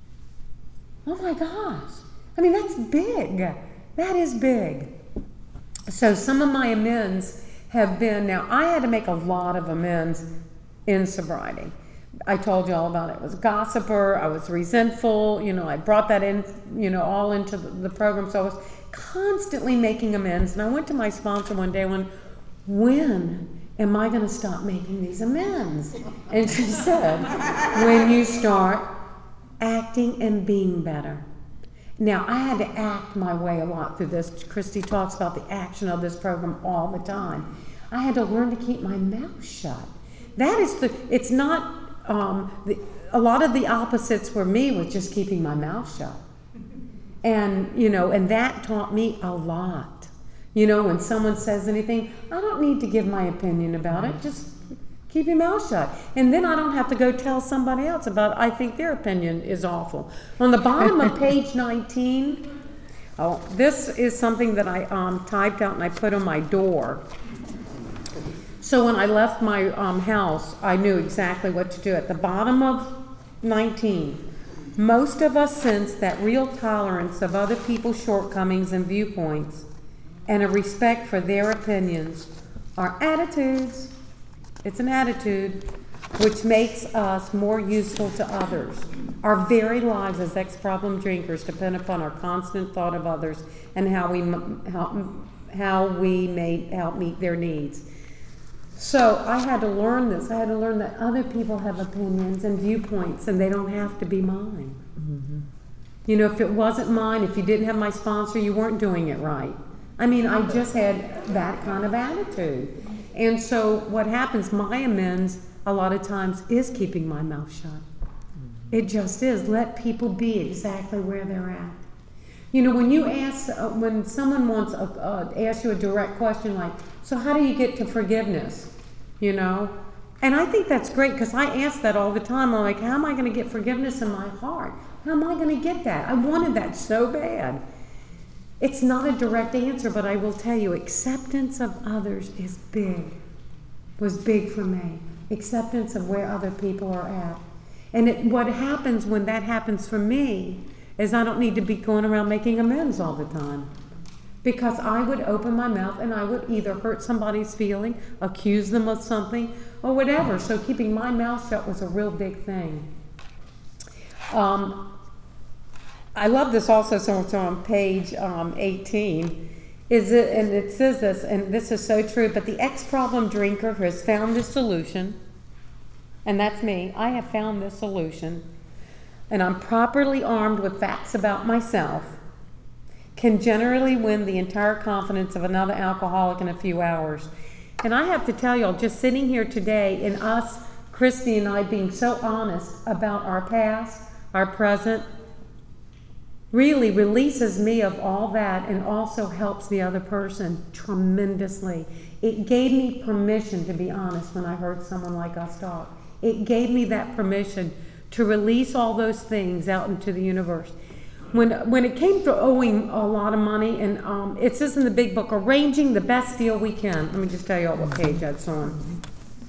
Oh my gosh. I mean, that's big. That is big. So some of my amends have been, now I had to make a lot of amends in sobriety. I told you all about it. I was a gossiper. I was resentful. You know, I brought that in, you know, all into the, the program. So I was constantly making amends. And I went to my sponsor one day and went, when am I going to stop making these amends? And she said, when you start acting and being better. Now, I had to act my way a lot through this. Christy talks about the action of this program all the time. I had to learn to keep my mouth shut. That is the, it's not, um, the, a lot of the opposites for me was just keeping my mouth shut. And, you know, and that taught me a lot. You know, when someone says anything, I don't need to give my opinion about it. Just keep your mouth shut. And then I don't have to go tell somebody else about, I think their opinion is awful. On the bottom of page nineteen, oh, this is something that I um, typed out and I put on my door. So when I left my um, house, I knew exactly what to do. At the bottom of nineteen, most of us sense that real tolerance of other people's shortcomings and viewpoints and a respect for their opinions are attitudes. It's an attitude which makes us more useful to others. Our very lives as ex-problem drinkers depend upon our constant thought of others and how we how, how we may help meet their needs. So I had to learn this. I had to learn that other people have opinions and viewpoints, and they don't have to be mine. Mm-hmm. You know, if it wasn't mine, if you didn't have my sponsor, you weren't doing it right. I mean, I just had that kind of attitude. And so what happens, my amends a lot of times is keeping my mouth shut. Mm-hmm. It just is. Let people be exactly where they're at. You know, when you ask, uh, when someone wants a, uh, ask you a direct question like, so how do you get to forgiveness? You know? And I think that's great because I ask that all the time. I'm like, how am I going to get forgiveness in my heart? How am I going to get that? I wanted that so bad. It's not a direct answer, but I will tell you, acceptance of others is big, was big for me. Acceptance of where other people are at. And it, what happens when that happens for me is I don't need to be going around making amends all the time. Because I would open my mouth and I would either hurt somebody's feeling, accuse them of something, or whatever. So keeping my mouth shut was a real big thing. Um, I love this also, so it's on page um, eighteen. Is it, and it says this, and this is so true, but the ex-problem drinker who has found this solution, and that's me, I have found this solution, and I'm properly armed with facts about myself, can generally win the entire confidence of another alcoholic in a few hours. And I have to tell y'all, just sitting here today, and us, Christy and I, being so honest about our past, our present, really releases me of all that and also helps the other person tremendously. It gave me permission to be honest when I heard someone like us talk. It gave me that permission to release all those things out into the universe. When when it came to owing a lot of money, and um, it says in the big book, arranging the best deal we can. Let me just tell you all what page that's on.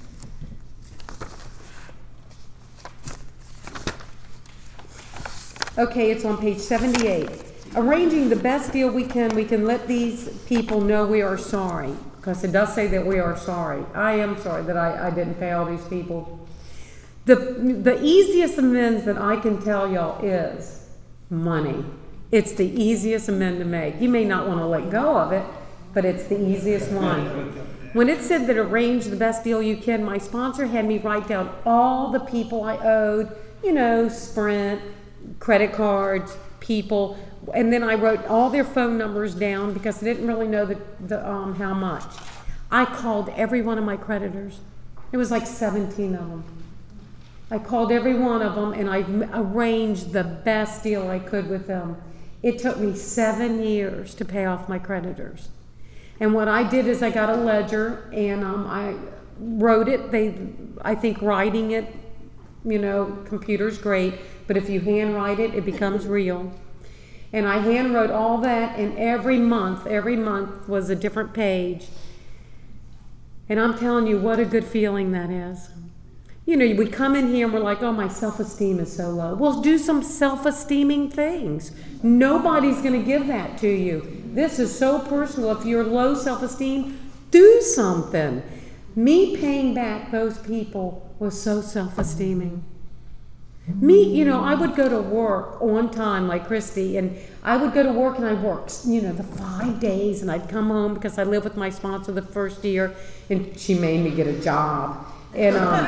Okay, it's on page seventy-eight. Arranging the best deal we can, we can let these people know we are sorry. Because it does say that we are sorry. I am sorry that I, I didn't pay all these people. The, the easiest amends that I can tell y'all is money. It's the easiest amend to make. You may not want to let go of it, but it's the easiest one. When it said that arrange the best deal you can, my sponsor had me write down all the people I owed, you know, Sprint, credit cards, people, and then I wrote all their phone numbers down because I didn't really know the, the um, how much. I called every one of my creditors. It was like seventeen of them. I called every one of them and I arranged the best deal I could with them. It took me seven years to pay off my creditors. And what I did is I got a ledger and um, I wrote it. They, I think writing it, you know, computer's great. but if you handwrite it, it becomes real. And I handwrote all that, and every month, every month was a different page. And I'm telling you, what a good feeling that is. You know, we come in here and we're like, oh, my self-esteem is so low. Well, do some self-esteeming things. Nobody's going to give that to you. This is so personal. If you're low self-esteem, do something. Me paying back those people was so self-esteeming. Me, you know, I would go to work on time like Christy, and I would go to work and I worked, you know, the five days, and I'd come home because I lived with my sponsor the first year, and she made me get a job. And um,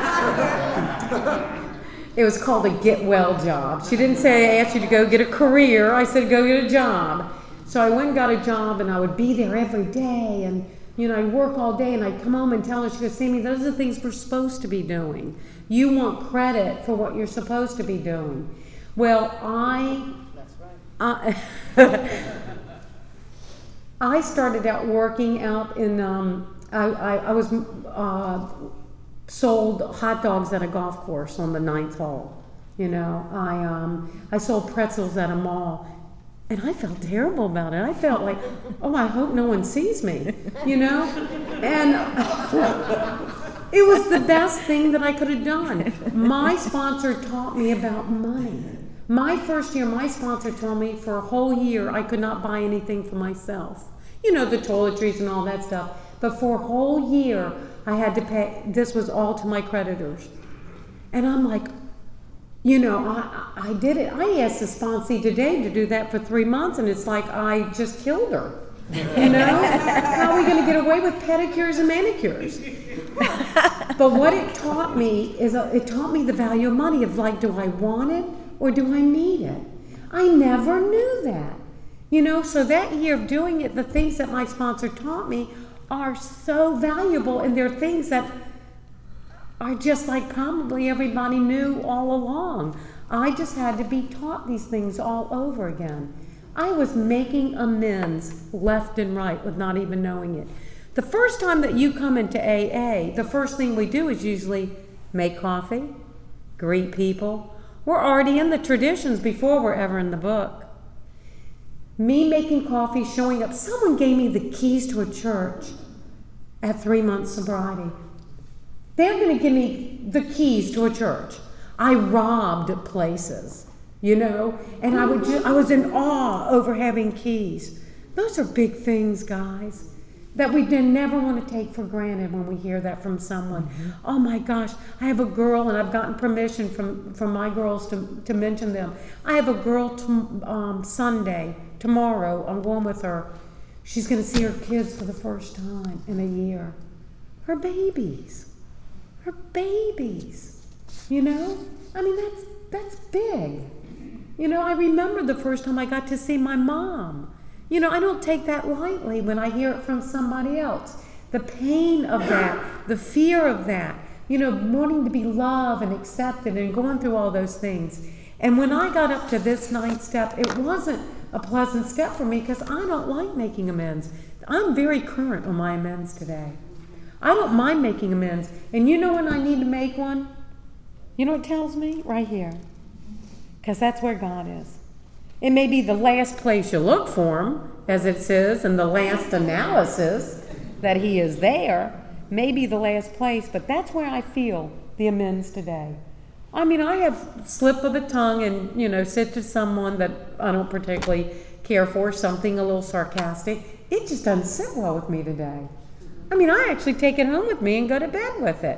it was called a get well job. She didn't say I asked you to go get a career. I said go get a job. So I went and got a job, and I would be there every day, and you know, I'd work all day, and I'd come home and tell her, she goes, Sammy, those are the things we're supposed to be doing. You want credit for what you're supposed to be doing. Well, I, I, I started out working out in, um, I, I, I was uh, sold hot dogs at a golf course on the ninth hole. You know, I, um, I sold pretzels at a mall. And I felt terrible about it. I felt like, oh, I hope no one sees me, you know? And it was the best thing that I could have done. My sponsor taught me about money. My first year, my sponsor told me for a whole year I could not buy anything for myself. You know, the toiletries and all that stuff. But for a whole year, I had to pay, this was all to my creditors. And I'm like, you know, I, I did it. I asked the sponsee today to do that for three months, and it's like I just killed her. You know? How are we going to get away with pedicures and manicures? But what it taught me is uh, it taught me the value of money, of like, do I want it or do I need it? I never knew that. You know, so that year of doing it, the things that my sponsor taught me are so valuable, and they're things that are just like probably everybody knew all along. I just had to be taught these things all over again. I was making amends left and right with not even knowing it. The first time that you come into A A, the first thing we do is usually make coffee, greet people. We're already in the traditions before we're ever in the book. Me making coffee, showing up. Someone gave me the keys to a church at three months sobriety. They're going to give me the keys to a church. I robbed places, you know, and I would ju- I was in awe over having keys. Those are big things, guys, that we did never want to take for granted when we hear that from someone. Mm-hmm. Oh my gosh, I have a girl, and I've gotten permission from, from my girls to, to mention them. I have a girl to, um, Sunday, tomorrow, I'm going with her. She's going to see her kids for the first time in a year. Her babies. Her babies, you know? I mean, that's that's big. You know, I remember the first time I got to see my mom. You know, I don't take that lightly when I hear it from somebody else. The pain of that, the fear of that, you know, wanting to be loved and accepted and going through all those things. And when I got up to this ninth step, it wasn't a pleasant step for me because I don't like making amends. I'm very current on my amends today. I don't mind making amends. And you know when I need to make one? You know what it tells me? Right here. Because that's where God is. It may be the last place you look for him, as it says, and the last analysis that he is there, may be the last place, but that's where I feel the amends today. I mean, I have slip of the tongue and, you know, said to someone that I don't particularly care for, something a little sarcastic. It just doesn't sit well with me today. I mean, I actually take it home with me and go to bed with it.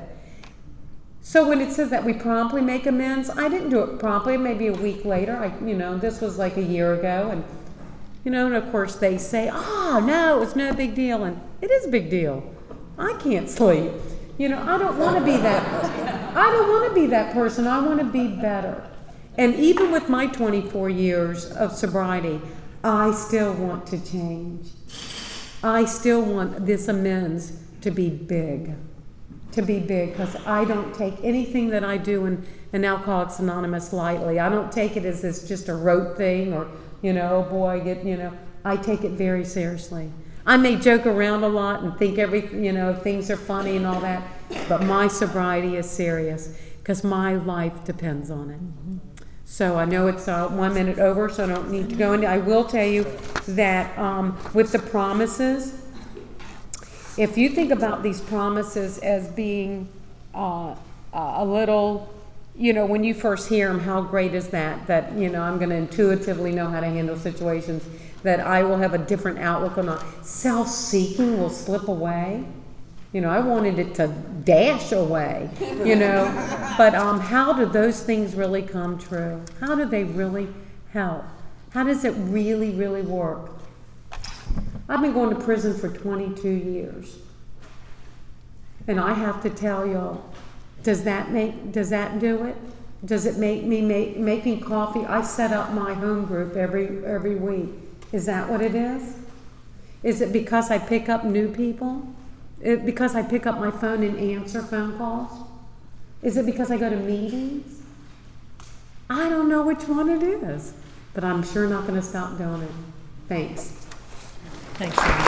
So when it says that we promptly make amends, I didn't do it promptly. Maybe a week later. I, you know, this was like a year ago, and you know, and of course they say, "Oh no, it's no big deal," and it is a big deal. I can't sleep. You know, I don't want to be that. I don't want to be that person. I want to be better. And even with my twenty-four years of sobriety, I still want to change. I still want this amends to be big, to be big, because I don't take anything that I do in, in Alcoholics Anonymous lightly. I don't take it as this just a rote thing or, you know, oh boy, I get, you know, I take it very seriously. I may joke around a lot and think every, you know, things are funny and all that, but my sobriety is serious because my life depends on it. So I know it's uh, one minute over, so I don't need to go into. I will tell you that um, with the promises, if you think about these promises as being uh, a little, you know, when you first hear them, how great is that? That, you know, I'm going to intuitively know how to handle situations, that I will have a different outlook on that. Self-seeking will slip away. You know, I wanted it to dash away, you know. But um, how do those things really come true? How do they really help? How does it really, really work? I've been going to prison for twenty-two years. And I have to tell y'all, does that make, does that do it? Does it make me make, making coffee? I set up my home group every, every week. Is that what it is? Is it because I pick up new people? It, because I pick up my phone and answer phone calls? Is it because I go to meetings? I don't know which one it is, but I'm sure not going to stop doing it. Thanks. Thanks, Amy.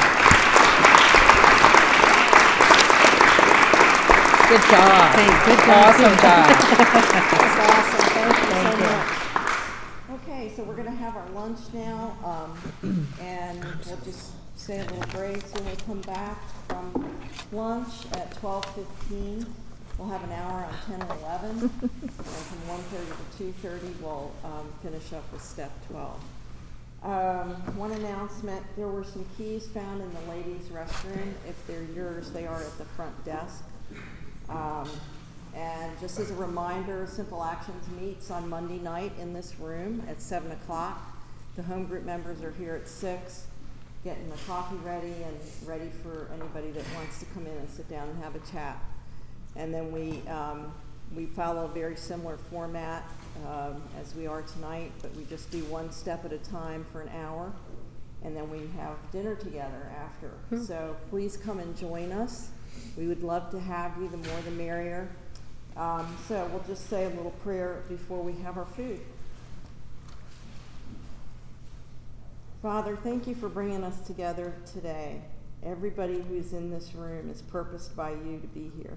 Good job. Thank- good job. Awesome job. That's awesome, thank you Thank so you. much. Okay, so we're gonna have our lunch now, um, and we'll just say a little break, so we'll come back from lunch at twelve fifteen. We'll have an hour on ten and eleven, and from one thirty to two thirty, we'll, um, finish up with step twelve. Um, one announcement, there were some keys found in the ladies' restroom. If they're yours, they are at the front desk. Um, and just as a reminder, Simple Actions meets on Monday night in this room at seven o'clock. The home group members are here at six, getting the coffee ready and ready for anybody that wants to come in and sit down and have a chat. And then we, um, we follow a very similar format um, as we are tonight, but we just do one step at a time for an hour, and then we have dinner together after. Hmm. So please come and join us. We would love to have you, the more the merrier. Um, so we'll just say a little prayer before we have our food. Father, thank you for bringing us together today. Everybody who's in this room is purposed by you to be here.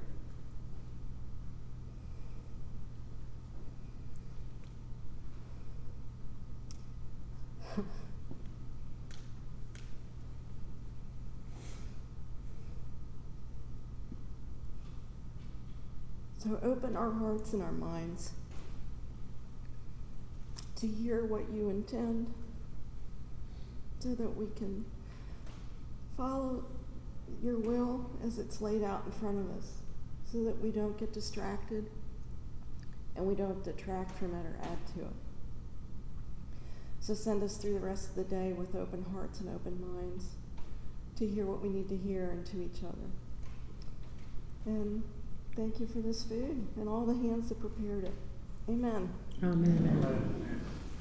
So open our hearts and our minds to hear what you intend, so that we can follow your will as it's laid out in front of us, so that we don't get distracted and we don't detract from it or add to it. So send us through the rest of the day with open hearts and open minds to hear what we need to hear and to each other. And thank you for this food and all the hands that prepared it. Amen. Amen.